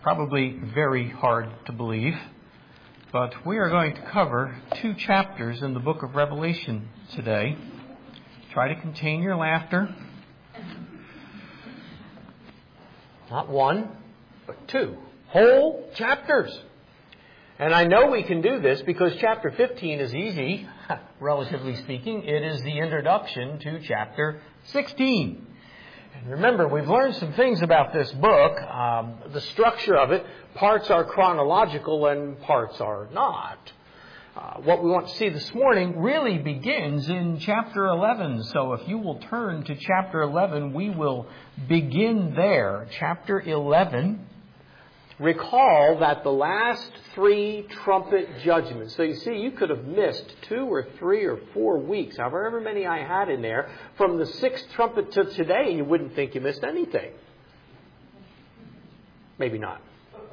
Probably very hard to believe, but we are going to cover 2 chapters in the book of Revelation today. Try to contain your laughter. Not 1, but 2 whole chapters. And I know we can do this because chapter 15 is easy, relatively speaking. It is the introduction to chapter 16. And remember, we've learned some things about this book. The structure of it, parts are chronological and parts are not. What we want to see this morning really begins in chapter 11. So if you will turn to chapter 11, we will begin there. Chapter 11. Recall that the last 3 trumpet judgments. So you see, you could have missed 2 or 3 or 4 weeks, however many I had in there, from the 6th trumpet to today, and you wouldn't think you missed anything. Maybe not.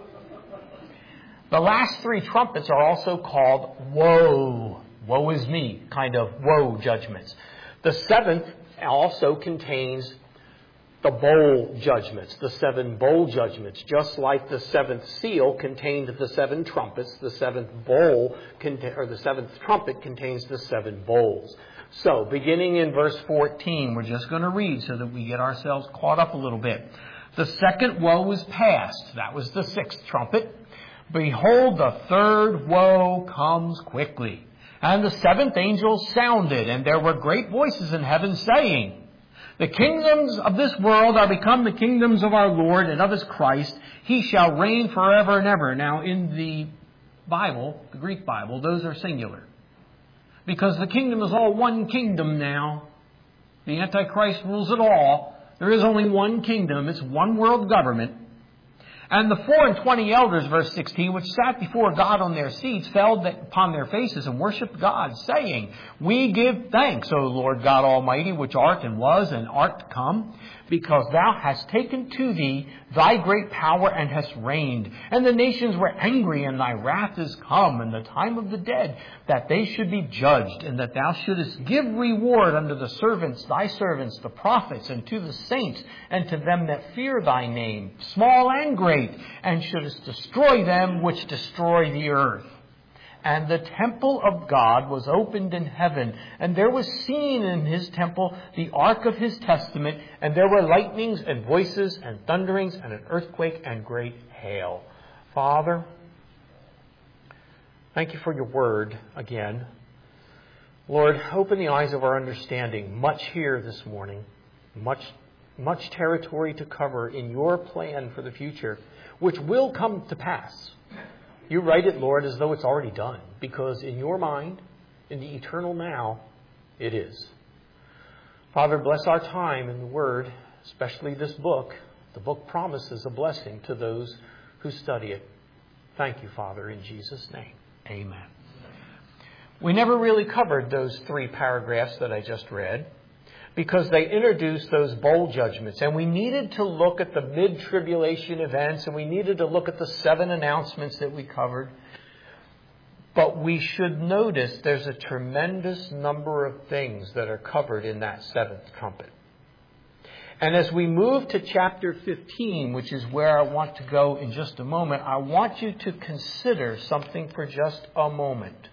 The last 3 trumpets are also called woe. Woe is me, kind of woe judgments. The 7th also contains the bowl judgments, the 7 bowl judgments. Just like the 7th seal contained the 7 trumpets, the 7th bowl, or the 7th trumpet contains the 7 bowls. So, beginning in verse 14, we're just going to read so that we get ourselves caught up a little bit. The 2nd woe is past. That was the 6th trumpet. Behold, the 3rd woe comes quickly. And the 7th angel sounded, and there were great voices in heaven saying, the kingdoms of this world are become the kingdoms of our Lord and of His Christ. He shall reign forever and ever. Now, in the Bible, the Greek Bible, those are singular. Because the kingdom is all one kingdom now. The Antichrist rules it all. There is only one kingdom. It's one world government. And the 24 elders, verse 16, which sat before God on their seats, fell upon their faces and worshipped God, saying, we give thanks, O Lord God Almighty, which art and was and art to come, because thou hast taken to thee thy great power and hast reigned. And the nations were angry, and thy wrath is come, and the time of the dead, that they should be judged, and that thou shouldest give reward unto the servants, thy servants, the prophets, and to the saints, and to them that fear thy name, small and great, and shouldest destroy them which destroy the earth. And the temple of God was opened in heaven, and there was seen in His temple the ark of His testament, and there were lightnings and voices and thunderings and an earthquake and great hail. Father, thank you for your word again. Lord, open the eyes of our understanding. Much here this morning, much territory to cover in your plan for the future, which will come to pass. You write it, Lord, as though it's already done, because in your mind, in the eternal now, it is. Father, bless our time in the Word, especially this book. The book promises a blessing to those who study it. Thank you, Father, in Jesus' name. Amen. We never really covered those 3 paragraphs that I just read, because they introduced those bowl judgments. And we needed to look at the mid-tribulation events, and we needed to look at the 7 announcements that we covered. But we should notice there's a tremendous number of things that are covered in that 7th trumpet. And as we move to chapter 15, which is where I want to go in just a moment, I want you to consider something for just a moment.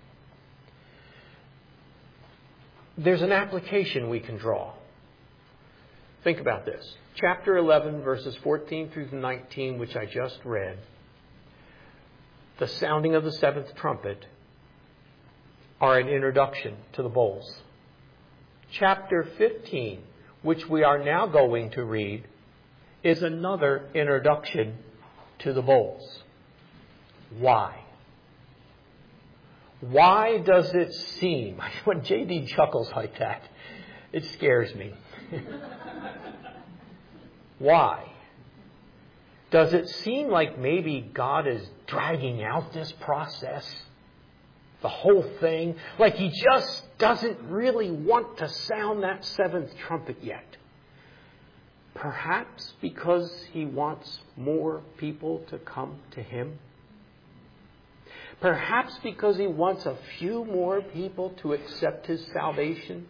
There's an application we can draw. Think about this. Chapter 11, verses 14 through 19, which I just read. The sounding of the 7th trumpet are an introduction to the bowls. Chapter 15, which we are now going to read, is another introduction to the bowls. Why? Why does it seem, when J.D. chuckles like that, it scares me. Why? Does it seem like maybe God is dragging out this process? The whole thing? Like He just doesn't really want to sound that 7th trumpet yet? Perhaps because He wants more people to come to Him? Perhaps because He wants a few more people to accept His salvation?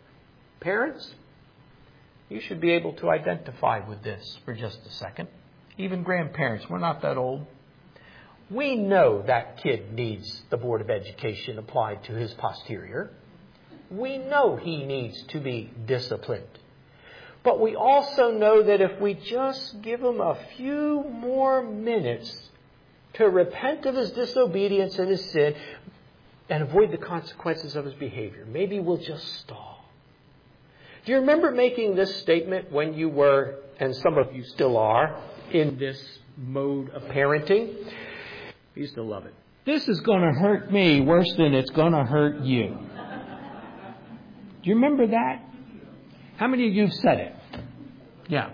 Parents, you should be able to identify with this for just a second. even grandparents, we're not that old. We know that kid needs the Board of Education applied to his posterior. We know he needs to be disciplined. But we also know that if we just give him a few more minutes to repent of his disobedience and his sin and avoid the consequences of his behavior, maybe we'll just stall. Do you remember making this statement when you were, and some of you still are, in this mode of parenting? I used to love it. This is going to hurt me worse than it's going to hurt you. Do you remember that? How many of you have said it? Yeah.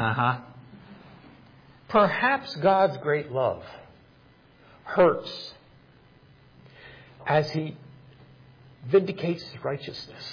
Perhaps God's great love hurts as He vindicates His righteousness.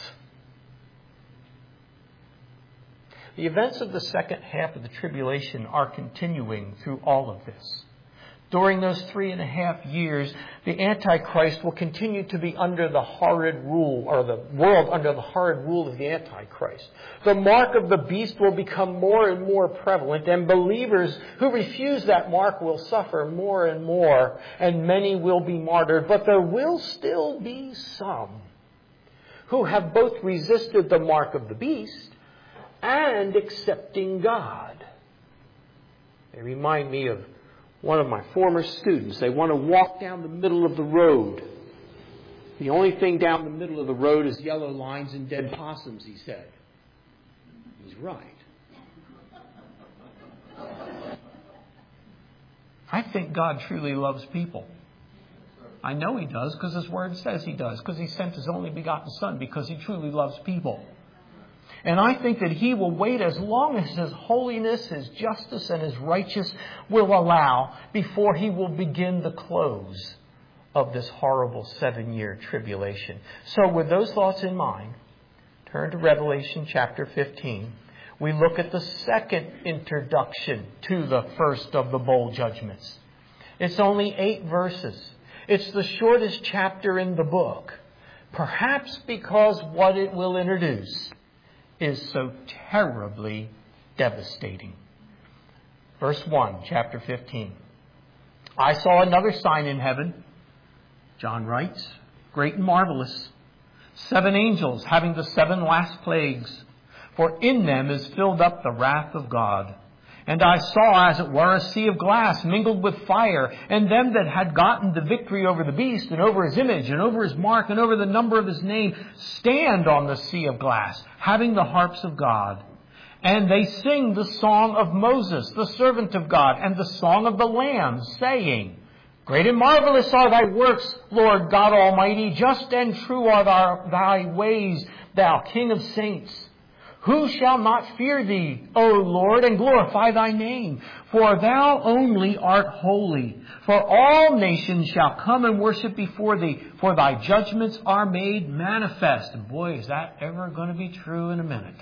The events of the second half of the tribulation are continuing through all of this. During those 3.5 years, the Antichrist will continue to be under the horrid rule, or the world under the horrid rule of the Antichrist. The mark of the beast will become more and more prevalent, and believers who refuse that mark will suffer more and more, and many will be martyred. But there will still be some who have both resisted the mark of the beast and accepting God. They remind me of one of my former students. They want to walk down the middle of the road. The only thing down the middle of the road is yellow lines and dead possums, he said. He's right. I think God truly loves people. I know He does because His Word says He does, because He sent His only begotten Son, because He truly loves people. And I think that He will wait as long as His holiness, His justice, and His righteousness will allow before He will begin the close of this horrible 7-year tribulation. So with those thoughts in mind, turn to Revelation chapter 15. We look at the second introduction to the first of the bowl judgments. It's only 8 verses. It's the shortest chapter in the book, perhaps because what it will introduce is so terribly devastating. Verse 1, chapter 15. I saw another sign in heaven, John writes, great and marvelous. 7 angels having the 7 last plagues, for in them is filled up the wrath of God. And I saw, as it were, a sea of glass mingled with fire, and them that had gotten the victory over the beast, and over his image, and over his mark, and over the number of his name, stand on the sea of glass, having the harps of God. And they sing the song of Moses, the servant of God, and the song of the Lamb, saying, great and marvelous are thy works, Lord God Almighty. Just and true are thy ways, thou King of saints. Who shall not fear thee, O Lord, and glorify thy name? For thou only art holy. For all nations shall come and worship before thee, for thy judgments are made manifest. And boy, is that ever going to be true in a minute.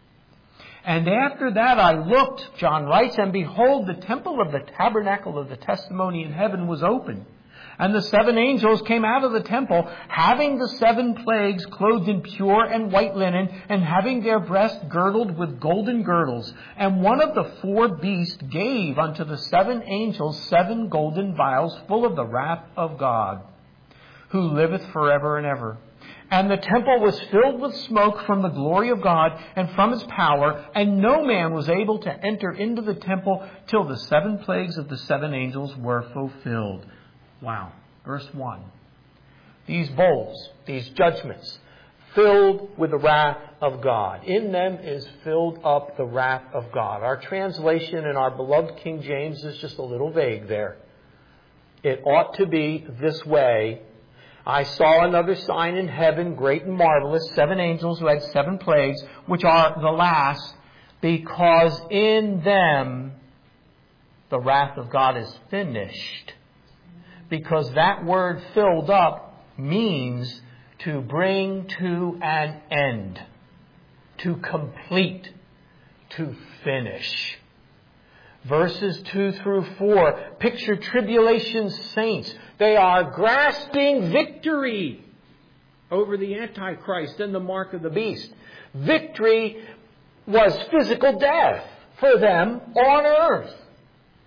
And after that I looked, John writes, and behold, the temple of the tabernacle of the testimony in heaven was opened. And the 7 angels came out of the temple, having the 7 plagues, clothed in pure and white linen, and having their breasts girdled with golden girdles. And one of the 4 beasts gave unto the 7 angels 7 golden vials full of the wrath of God, who liveth forever and ever. And the temple was filled with smoke from the glory of God and from His power, and no man was able to enter into the temple till the 7 plagues of the 7 angels were fulfilled. Wow. Verse 1. These bowls, these judgments, filled with the wrath of God. In them is filled up the wrath of God. Our translation in our beloved King James is just a little vague there. It ought to be this way. I saw another sign in heaven, great and marvelous, 7 angels who had 7 plagues, which are the last, because in them the wrath of God is finished. Because that word filled up means to bring to an end, to complete, to finish. Verses 2 through 4 picture tribulation saints. They are grasping victory over the Antichrist and the mark of the beast. Victory was physical death for them on earth.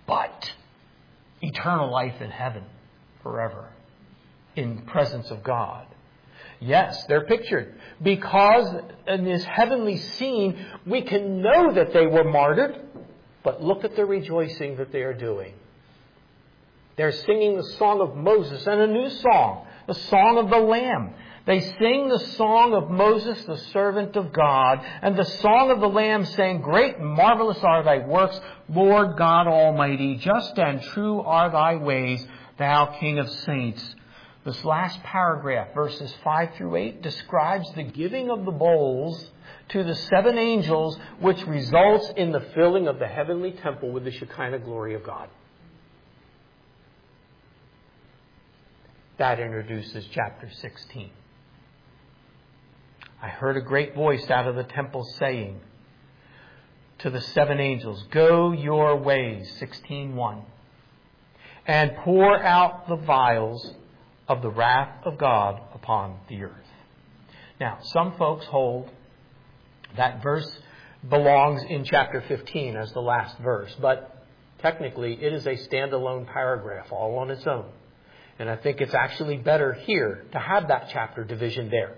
but eternal life in heaven forever in the presence of God. Yes, they're pictured. Because in this heavenly scene, we can know that they were martyred, but look at the rejoicing that they are doing. They're singing the song of Moses and a new song, the song of the Lamb. They sing the song of Moses, the servant of God, and the song of the Lamb, saying, "Great and marvelous are thy works, Lord God Almighty. Just and true are thy ways, thou King of saints." This last paragraph, verses 5 through 8, describes the giving of the bowls to the 7 angels, which results in the filling of the heavenly temple with the Shekinah glory of God. That introduces chapter 16. I heard a great voice out of the temple saying to the 7 angels, "Go your ways," 16:1, "and pour out the vials of the wrath of God upon the earth." Now, some folks hold that verse belongs in chapter 15 as the last verse, but technically it is a standalone paragraph all on its own. And I think it's actually better here to have that chapter division there.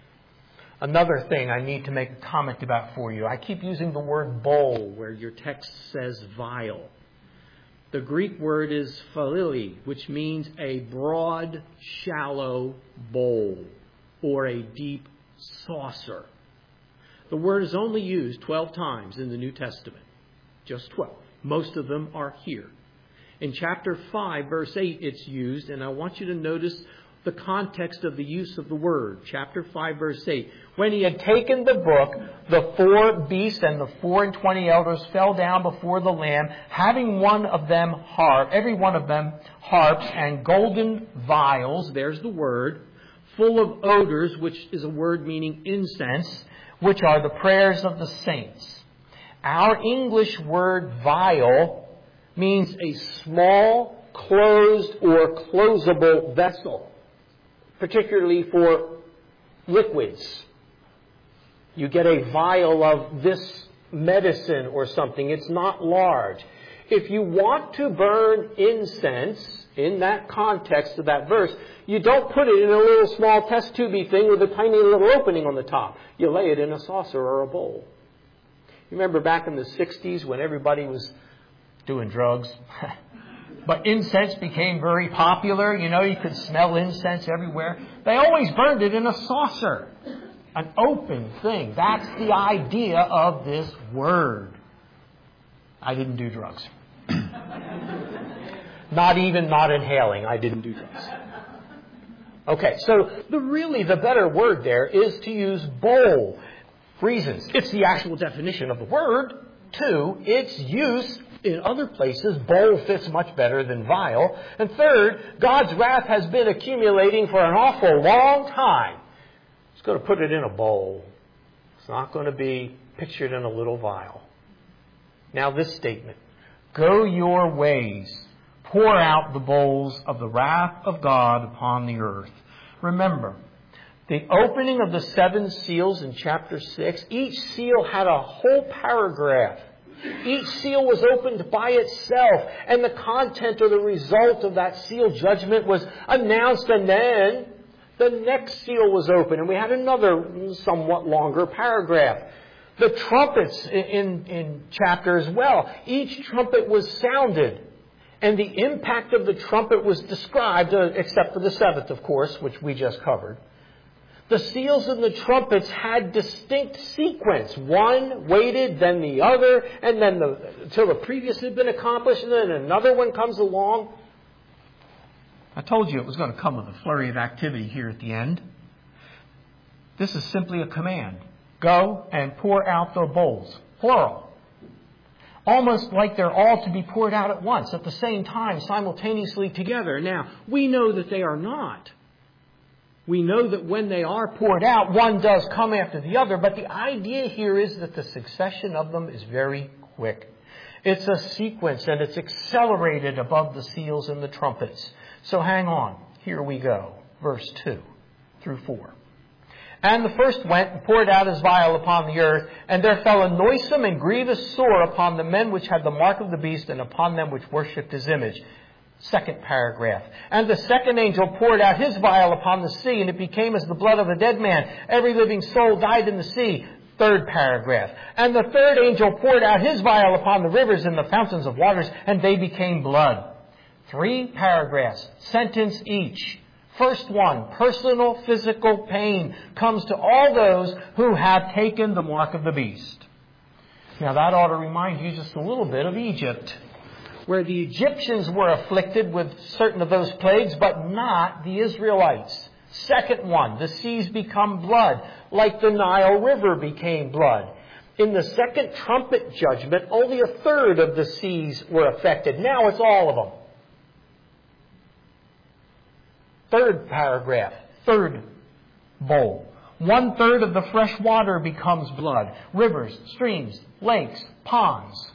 Another thing I need to make a comment about for you. I keep using the word bowl where your text says vial. The Greek word is philili, which means a broad, shallow bowl or a deep saucer. The word is only used 12 times in the New Testament. Just 12. Most of them are here. In chapter 5, verse 8, it's used, and I want you to notice the context of the use of the word. Chapter 5, verse 8. "When he had taken the book, the 4 beasts and the 24 elders fell down before the Lamb, having every one of them harps and golden vials," there's the word, "full of odors," which is a word meaning incense, "which are the prayers of the saints." Our English word vial means a small, closed, or closable vessel, particularly for liquids. You get a vial of this medicine or something. It's not large. If you want to burn incense in that context of that verse, you don't put it in a little small test tubey thing with a tiny little opening on the top. You lay it in a saucer or a bowl. You remember back in the 60s when everybody was doing drugs? But incense became very popular. You know, you could smell incense everywhere. They always burned it in a saucer, an open thing. That's the idea of this word. I didn't do drugs. Not inhaling. I didn't do drugs. Okay, so the better word there is to use bowl. Reasons. It's the actual definition of the word. 2, its use in other places. Bowl fits much better than vial. And 3rd, God's wrath has been accumulating for an awful long time. It's going to put it in a bowl. It's not going to be pictured in a little vial. Now this statement, "Go your ways, pour out the bowls of the wrath of God upon the earth." Remember, the opening of the 7 seals in chapter 6, each seal had a whole paragraph. Each seal was opened by itself, and the content or the result of that seal judgment was announced, and then the next seal was opened, and we had another somewhat longer paragraph. The trumpets in chapter as well. Each trumpet was sounded, and the impact of the trumpet was described, except for the 7th, of course, which we just covered. The seals and the trumpets had distinct sequence. One waited, then the other, and then until the previous had been accomplished, and then another one comes along. I told you it was going to come with a flurry of activity here at the end. This is simply a command. Go and pour out the bowls. Plural. Almost like they're all to be poured out at once, at the same time, simultaneously together. Now, we know that they are not. We know that when they are poured out, one does come after the other, but the idea here is that the succession of them is very quick. It's a sequence, and it's accelerated above the seals and the trumpets. So hang on. Here we go. Verse 2 through 4. And the first went and poured out his vial upon the earth, and there fell a noisome and grievous sore upon the men which had the mark of the beast, and upon them which worshipped his image. Second paragraph. And the second angel poured out his vial upon the sea, and it became as the blood of a dead man. Every living soul died in the sea. Third paragraph. And the third angel poured out his vial upon the rivers and the fountains of waters, and they became blood. 3 paragraphs, sentence each. First one, personal physical pain comes to all those who have taken the mark of the beast. Now that ought to remind you just a little bit of Egypt, where the Egyptians were afflicted with certain of those plagues, but not the Israelites. Second one, the seas become blood, like the Nile River became blood. In the second trumpet judgment, only a third of the seas were affected. Now it's all of them. Third paragraph, third bowl. 1/3 of the fresh water becomes blood. Rivers, streams, lakes, ponds.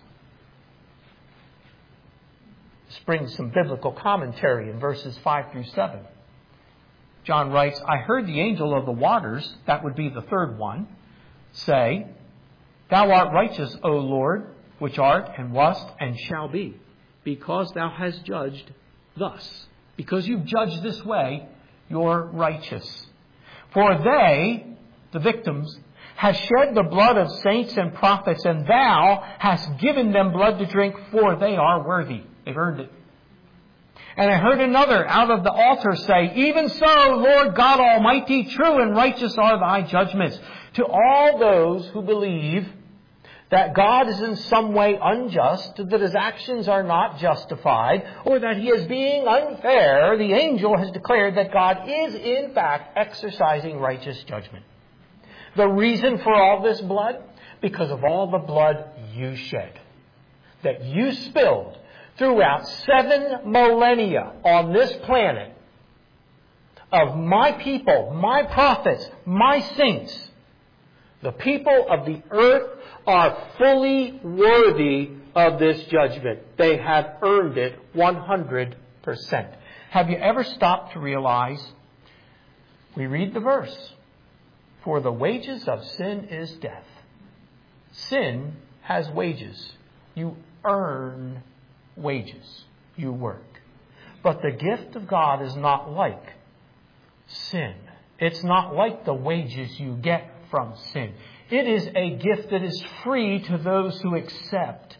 This brings some biblical commentary in verses 5 through 7. John writes, I heard the angel of the waters, that would be the third one, say, Thou art righteous, O Lord, which art and wast and shall be, because thou hast judged thus. Because you've judged this way, you're righteous. For they, the victims, have shed the blood of saints and prophets, and thou hast given them blood to drink, for they are worthy. They've earned it. And I heard another out of the altar say, Even so, Lord God Almighty, true and righteous are thy judgments. To all those who believe that God is in some way unjust, that his actions are not justified, or that he is being unfair, the angel has declared that God is in fact exercising righteous judgment. The reason for all this blood? Because of all the blood you shed, that you spilled throughout 7 millennia on this planet of my people, my prophets, my saints. The people of the earth are fully worthy of this judgment. They have earned it 100%. Have you ever stopped to realize? We read the verse. For the wages of sin is death. Sin has wages. You earn wages. You work. But the gift of God is not like sin. It's not like the wages you get from sin. It is a gift that is free to those who accept.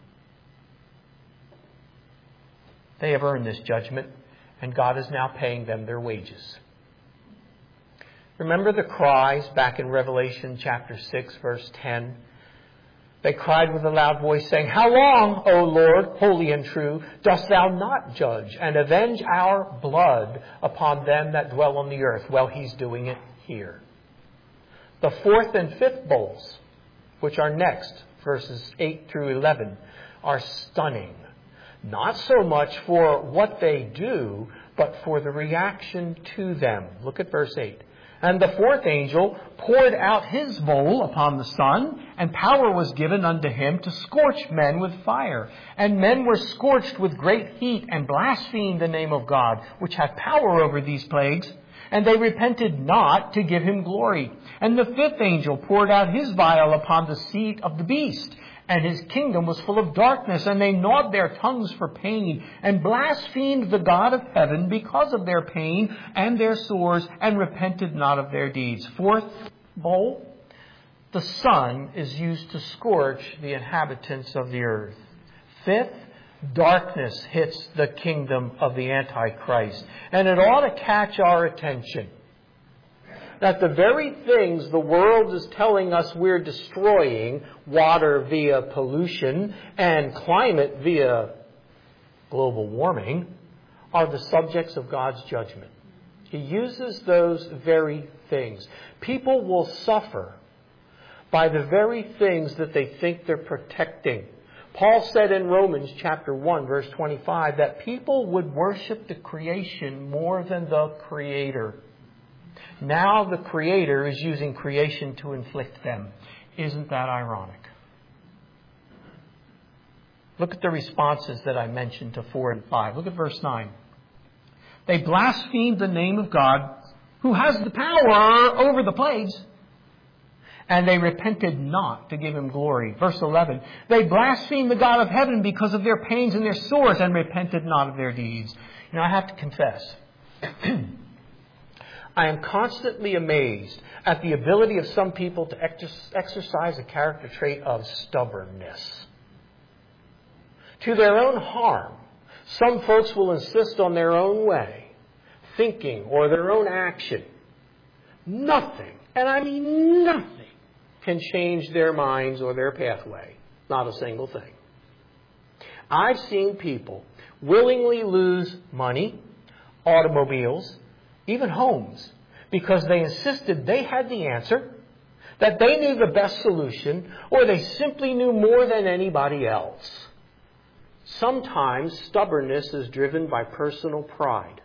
They have earned this judgment, and God is now paying them their wages. Remember the cries back in Revelation chapter 6, verse 10? They cried with a loud voice, saying, How long, O Lord, holy and true, dost thou not judge and avenge our blood upon them that dwell on the earth? Well, he's doing it here. The 4th and 5th bowls, which are next, verses 8 through 11, are stunning. Not so much for what they do, but for the reaction to them. Look at verse 8. And the 4th angel poured out his bowl upon the sun, and power was given unto him to scorch men with fire. And men were scorched with great heat, and blasphemed the name of God, which hath power over these plagues. And they repented not to give him glory. And the 5th angel poured out his vial upon the seat of the beast, and his kingdom was full of darkness, and they gnawed their tongues for pain, and blasphemed the God of heaven because of their pain and their sores, and repented not of their deeds. 4th bowl, the sun is used to scorch the inhabitants of the earth. 5th, darkness hits the kingdom of the Antichrist. And it ought to catch our attention that the very things the world is telling us we're destroying, water via pollution and climate via global warming, are the subjects of God's judgment. He uses those very things. People will suffer by the very things that they think they're protecting. Paul said in Romans chapter 1, verse 25, that people would worship the creation more than the Creator. Now the Creator is using creation to inflict them. Isn't that ironic? Look at the responses that I mentioned to 4 and 5. Look at verse 9. They blasphemed the name of God, who has the power over the plagues. And they repented not to give him glory. Verse 11, they blasphemed the God of heaven because of their pains and their sores and repented not of their deeds. You know, I have to confess, I am constantly amazed at the ability of some people to exercise a character trait of stubbornness. To their own harm, some folks will insist on their own way, thinking, or their own action. Nothing, and I mean nothing, can change their minds or their pathway. Not a single thing. I've seen people willingly lose money, automobiles, even homes, because they insisted they had the answer, that they knew the best solution, or they simply knew more than anybody else. Sometimes stubbornness is driven by personal pride.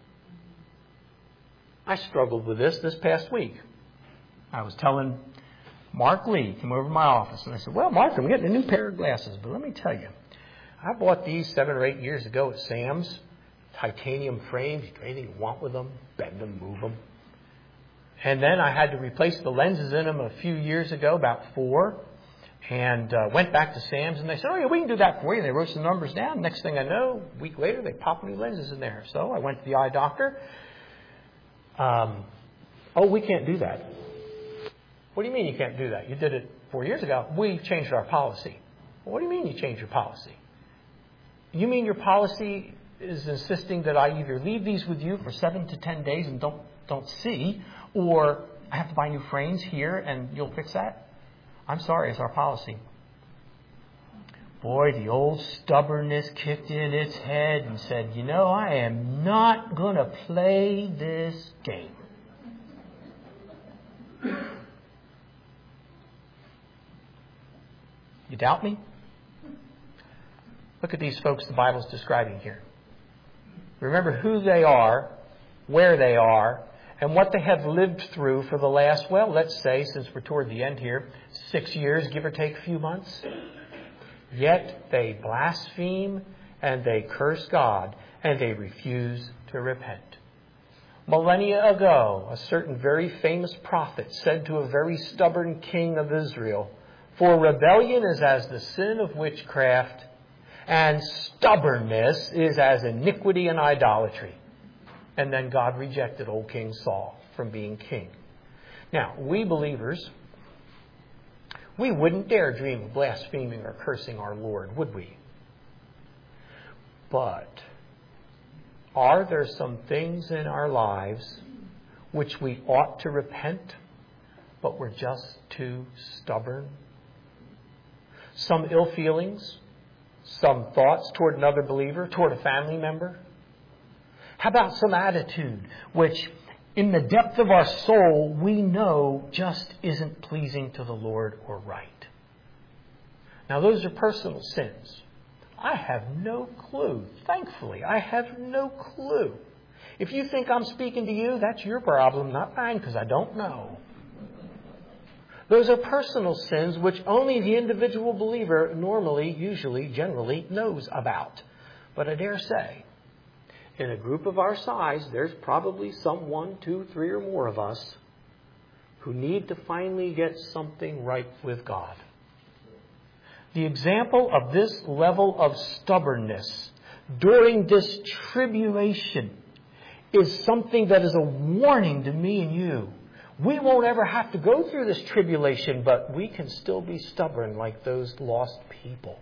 I struggled with this past week. I was telling Mark Lee, came over to my office, and I said, well, Mark, I'm getting a new pair of glasses, but let me tell you, I bought these 7 or 8 years ago at Sam's. Titanium frames, you can do anything you want with them, bend them, move them. And then I had to replace the lenses in them a few years ago, about 4, and went back to Sam's, and they said, oh, yeah, we can do that for you. And they wrote some numbers down. Next thing I know, a week later, they popped new lenses in there. So I went to the eye doctor. Oh, we can't do that. What do you mean you can't do that? You did it 4 years ago. We changed our policy. Well, what do you mean you changed your policy? You mean your policy is insisting that I either leave these with you for 7 to 10 days and don't see, or I have to buy new frames here and you'll fix that? I'm sorry, it's our policy. Boy, the old stubbornness kicked in its head and said, you know, I am not going to play this game. You doubt me? Look at these folks the Bible's describing here. Remember who they are, where they are, and what they have lived through for the last, well, let's say, since we're toward the end here, 6 years, give or take a few months. Yet they blaspheme and they curse God and they refuse to repent. Millennia ago, a certain very famous prophet said to a very stubborn king of Israel, for rebellion is as the sin of witchcraft, and stubbornness is as iniquity and idolatry. And then God rejected old King Saul from being king. Now, we believers, we wouldn't dare dream of blaspheming or cursing our Lord, would we? But are there some things in our lives which we ought to repent, but we're just too stubborn? Some ill feelings, some thoughts toward another believer, toward a family member? How about some attitude which in the depth of our soul we know just isn't pleasing to the Lord or right? Now those are personal sins. I have no clue. Thankfully, I have no clue. If you think I'm speaking to you, that's your problem, not mine, because I don't know. Those are personal sins which only the individual believer normally, usually, generally knows about. But I dare say, in a group of our size, there's probably some 1, 2, 3 or more of us who need to finally get something right with God. The example of this level of stubbornness during this tribulation is something that is a warning to me and you. We won't ever have to go through this tribulation, but we can still be stubborn like those lost people.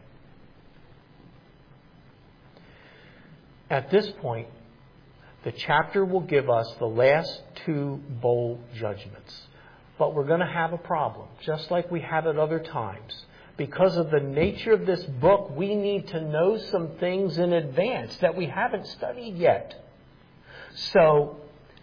At this point, the chapter will give us the last 2 bowl judgments. But we're going to have a problem, just like we have at other times. Because of the nature of this book, we need to know some things in advance that we haven't studied yet. So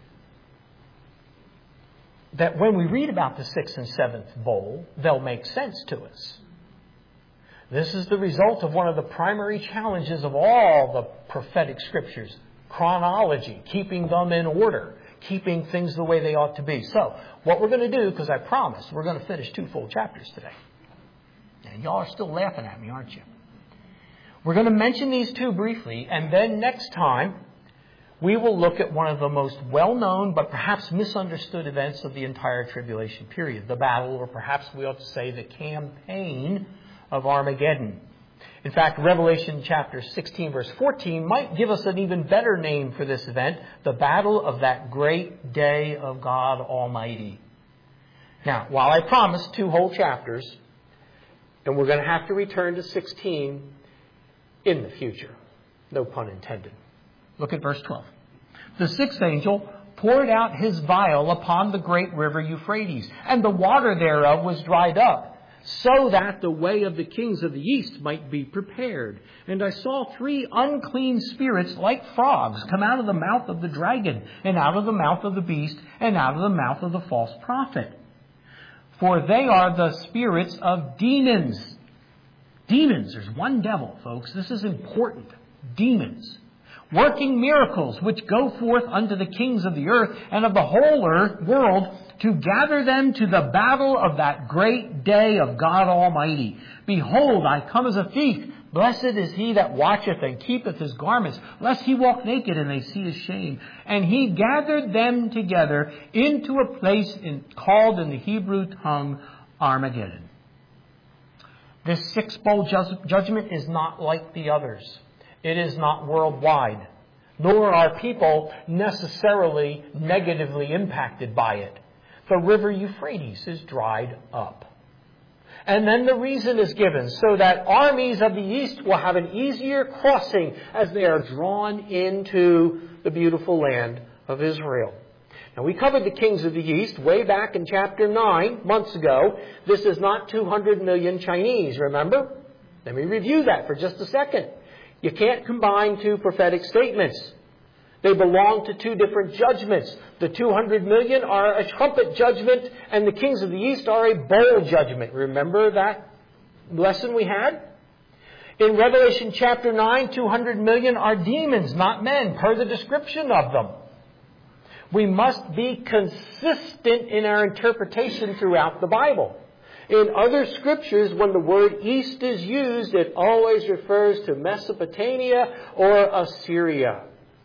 that when we read about the 6th and 7th bowl, they'll make sense to us. This is the result of one of the primary challenges of all the prophetic scriptures. Chronology, keeping them in order, keeping things the way they ought to be. So, what we're going to do, because I promised, we're going to finish 2 full chapters today. And y'all are still laughing at me, aren't you? We're going to mention these 2 briefly, and then next time, we will look at one of the most well-known but perhaps misunderstood events of the entire tribulation period, the battle, or perhaps we ought to say the campaign of Armageddon. In fact, Revelation chapter 16, verse 14 might give us an even better name for this event, the battle of that great day of God Almighty. Now, while I promised 2 whole chapters, and we're going to have to return to 16 in the future. No pun intended. Look at verse 12. The sixth angel poured out his vial upon the great river Euphrates, and the water thereof was dried up, so that the way of the kings of the east might be prepared. And I saw 3 unclean spirits like frogs come out of the mouth of the dragon, and out of the mouth of the beast, and out of the mouth of the false prophet. For they are the spirits of demons. Demons. There's one devil, folks. This is important. Demons. Working miracles, which go forth unto the kings of the earth and of the whole world, to gather them to the battle of that great day of God Almighty. Behold, I come as a thief. Blessed is he that watcheth and keepeth his garments, lest he walk naked and they see his shame. And he gathered them together into a place called in the Hebrew tongue Armageddon. This 6-bowl judgment is not like the others. It is not worldwide, nor are people necessarily negatively impacted by it. The river Euphrates is dried up. And then the reason is given, so that armies of the east will have an easier crossing as they are drawn into the beautiful land of Israel. Now, we covered the kings of the east way back in chapter 9 months ago. This is not 200 million Chinese, remember? Let me review that for just a second. You can't combine 2 prophetic statements. They belong to 2 different judgments. The 200 million are a trumpet judgment, and the kings of the east are a bowl judgment. Remember that lesson we had? In Revelation chapter 9, 200 million are demons, not men, per the description of them. We must be consistent in our interpretation throughout the Bible. In other scriptures, when the word east is used, it always refers to Mesopotamia or Assyria.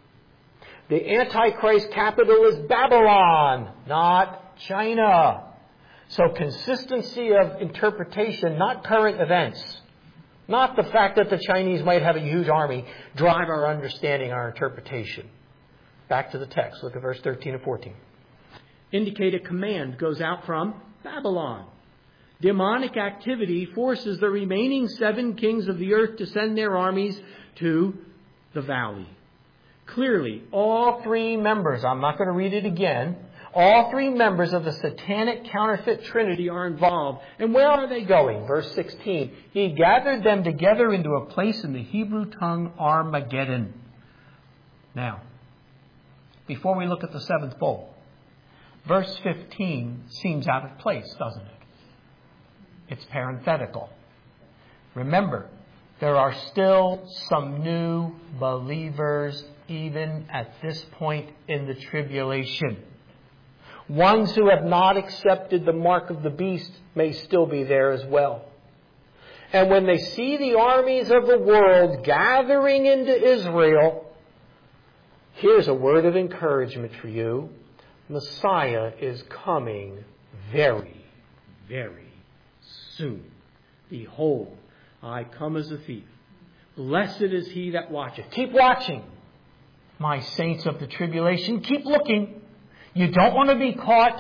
The Antichrist capital is Babylon, not China. So consistency of interpretation, not current events. Not the fact that the Chinese might have a huge army drive our understanding, our interpretation. Back to the text. Look at verse 13 and 14. Indicate a command goes out from Babylon. Demonic activity forces the remaining 7 kings of the earth to send their armies to the valley. Clearly, all 3 members, I'm not going to read it again, all 3 members of the satanic counterfeit trinity are involved. And where are they going? Verse 16. He gathered them together into a place in the Hebrew tongue, Armageddon. Now, before we look at the 7th bowl, verse 15 seems out of place, doesn't it? It's parenthetical. Remember, there are still some new believers even at this point in the tribulation. Ones who have not accepted the mark of the beast may still be there as well. And when they see the armies of the world gathering into Israel, here's a word of encouragement for you. Messiah is coming very, very soon. Behold, I come as a thief. Blessed is he that watcheth. Keep watching, my saints of the tribulation. Keep looking. You don't want to be caught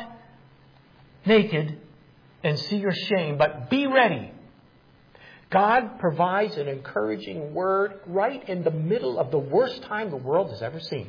naked and see your shame, but be ready. God provides an encouraging word right in the middle of the worst time the world has ever seen.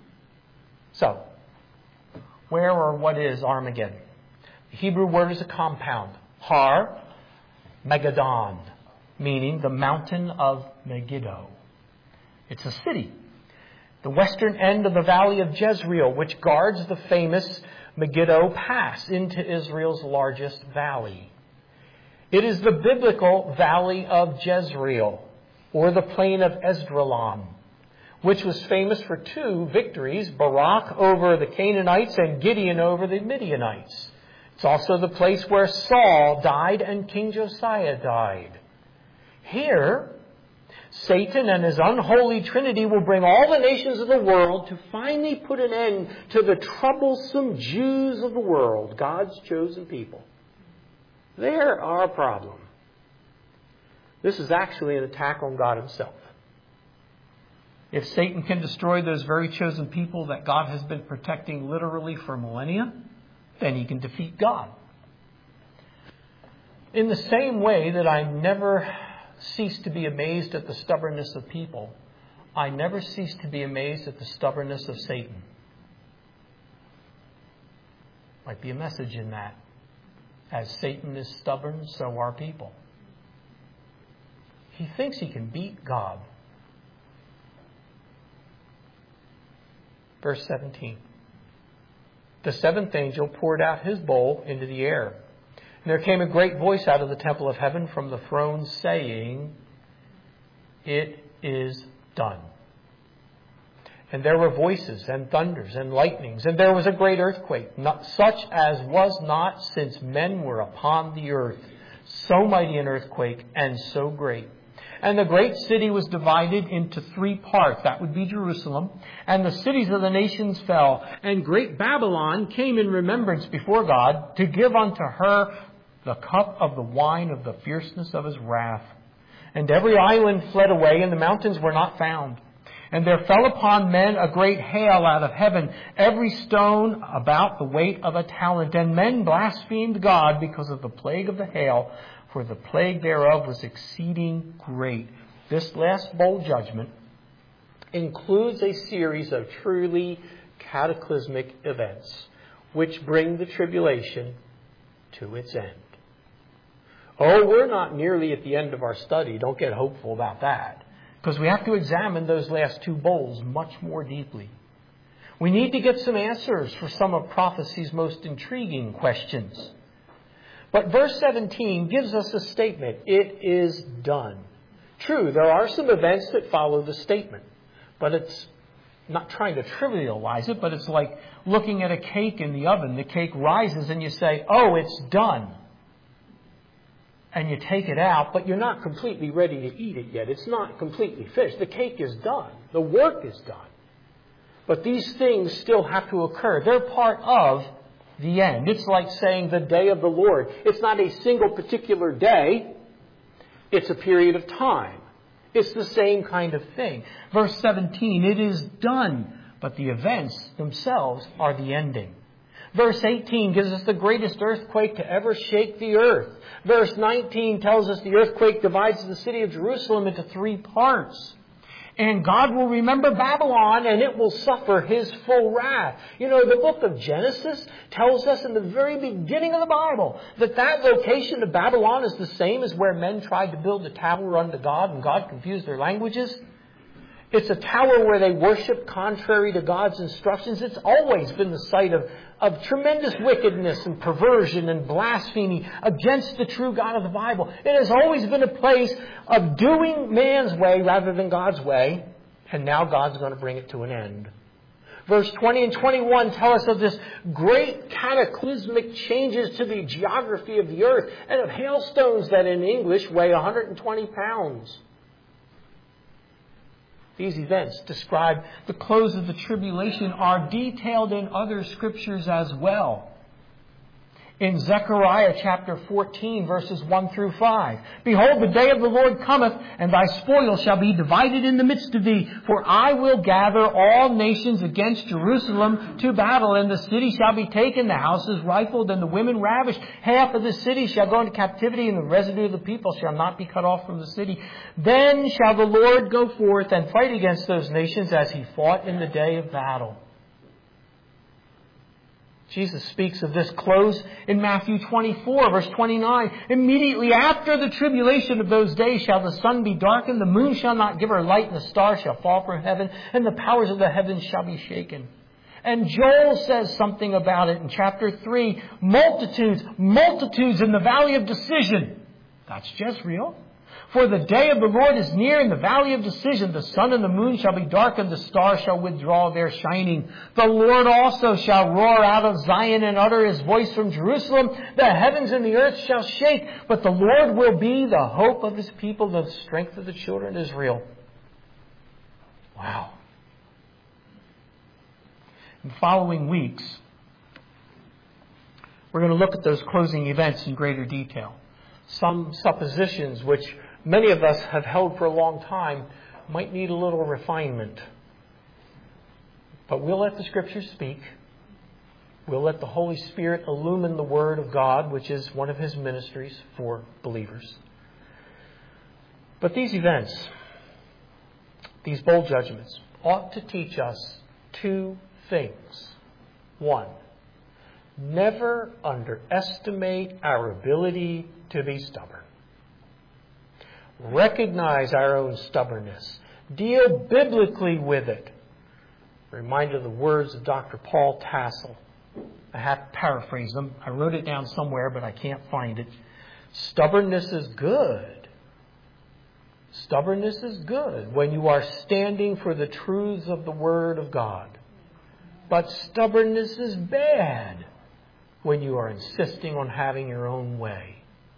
So, where or what is Armageddon? The Hebrew word is a compound. Har, Megaddon, meaning the mountain of Megiddo. It's a city. The western end of the valley of Jezreel, which guards the famous Megiddo Pass into Israel's largest valley. It is the biblical valley of Jezreel, or the plain of Esdraelon, which was famous for 2 victories, Barak over the Canaanites and Gideon over the Midianites. It's also the place where Saul died and King Josiah died. Here, Satan and his unholy trinity will bring all the nations of the world to finally put an end to the troublesome Jews of the world, God's chosen people. They're our problem. This is actually an attack on God himself. If Satan can destroy those very chosen people that God has been protecting literally for millennia, then he can defeat God. In the same way that I never cease to be amazed at the stubbornness of people, I never cease to be amazed at the stubbornness of Satan. Might be a message in that. As Satan is stubborn, so are people. He thinks he can beat God. Verse 17. The seventh angel poured out his bowl into the air. And there came a great voice out of the temple of heaven from the throne saying, "It is done." And there were voices and thunders and lightnings, and there was a great earthquake, not such as was not since men were upon the earth. So mighty an earthquake and so great. And the great city was divided into 3 parts. That would be Jerusalem. And the cities of the nations fell. And great Babylon came in remembrance before God to give unto her the cup of the wine of the fierceness of his wrath. And every island fled away, and the mountains were not found. And there fell upon men a great hail out of heaven, every stone about the weight of a talent. And men blasphemed God because of the plague of the hail, for the plague thereof was exceeding great. This last bowl judgment includes a series of truly cataclysmic events which bring the tribulation to its end. Oh, we're not nearly at the end of our study. Don't get hopeful about that, because we have to examine those last 2 bowls much more deeply. We need to get some answers for some of prophecy's most intriguing questions. But verse 17 gives us a statement. It is done. True, there are some events that follow the statement, but it's not trying to trivialize it, but it's like looking at a cake in the oven. The cake rises and you say, "Oh, it's done." And you take it out, but you're not completely ready to eat it yet. It's not completely finished. The cake is done. The work is done. But these things still have to occur. They're part of the end. It's like saying the day of the Lord. It's not a single particular day. It's a period of time. It's the same kind of thing. Verse 17, it is done, but the events themselves are the ending. Verse 18 gives us the greatest earthquake to ever shake the earth. Verse 19 tells us the earthquake divides the city of Jerusalem into 3 parts. And God will remember Babylon, and it will suffer his full wrath. You know, the book of Genesis tells us in the very beginning of the Bible that location of Babylon is the same as where men tried to build a tower unto God, and God confused their languages. It's a tower where they worship contrary to God's instructions. It's always been the site of tremendous wickedness and perversion and blasphemy against the true God of the Bible. It has always been a place of doing man's way rather than God's way. And now God's going to bring it to an end. Verse 20 and 21 tell us of this great cataclysmic changes to the geography of the earth and of hailstones that in English weigh 120 pounds. These events describe the close of the tribulation are detailed in other scriptures as well. In Zechariah chapter 14, verses 1 through 5. Behold, the day of the Lord cometh, and thy spoil shall be divided in the midst of thee. For I will gather all nations against Jerusalem to battle, and the city shall be taken, the houses rifled, and the women ravished. Half of the city shall go into captivity, and the residue of the people shall not be cut off from the city. Then shall the Lord go forth and fight against those nations as he fought in the day of battle. Jesus speaks of this close in Matthew 24, verse 29. Immediately after the tribulation of those days shall the sun be darkened, the moon shall not give her light, and the stars shall fall from heaven, and the powers of the heavens shall be shaken. And Joel says something about it in chapter 3. Multitudes in the valley of decision. That's Jezreel. For the day of the Lord is near in the valley of decision. The sun and the moon shall be darkened. The stars shall withdraw their shining. The Lord also shall roar out of Zion and utter his voice from Jerusalem. The heavens and the earth shall shake. But the Lord will be the hope of his people, the strength of the children of Israel. Wow. In the following weeks, we're going to look at those closing events in greater detail. Some suppositions which many of us have held for a long time might need a little refinement. But we'll let the Scriptures speak. We'll let the Holy Spirit illumine the Word of God, which is one of his ministries for believers. But these events, these bold judgments, ought to teach us two things. One, never underestimate our ability to be stubborn. Recognize our own stubbornness. Deal biblically with it. Reminder of the words of Dr. Paul Tassel. I have to paraphrase them. I wrote it down somewhere, but I can't find it. Stubbornness is good. Stubbornness is good when you are standing for the truths of the Word of God. But stubbornness is bad when you are insisting on having your own way.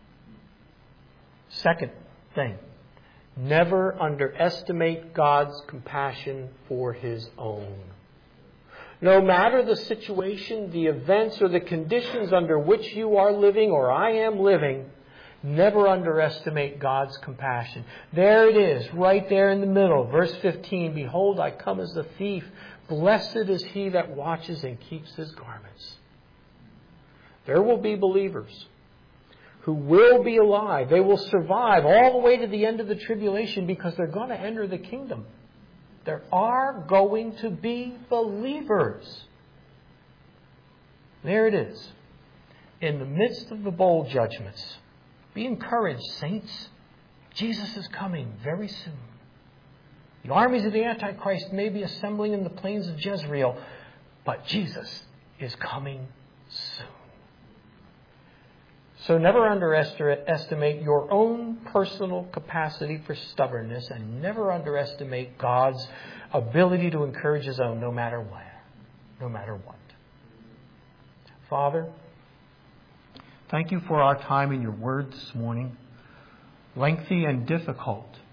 Second thing, never underestimate God's compassion for his own. No matter the situation, the events, or the conditions under which you are living or I am living, never underestimate God's compassion. There it is, right there in the middle. Verse 15, behold, I come as a thief. Blessed is he that watches and keeps his garments. There will be believers who will be alive. They will survive all the way to the end of the tribulation because they're going to enter the kingdom. There are going to be believers. There it is. In the midst of the bold judgments, be encouraged, saints. Jesus is coming very soon. The armies of the Antichrist may be assembling in the plains of Jezreel, but Jesus is coming soon. So never underestimate your own personal capacity for stubbornness, and never underestimate God's ability to encourage his own no matter where, no matter what. Father, thank you for our time in your word this morning. Lengthy and difficult,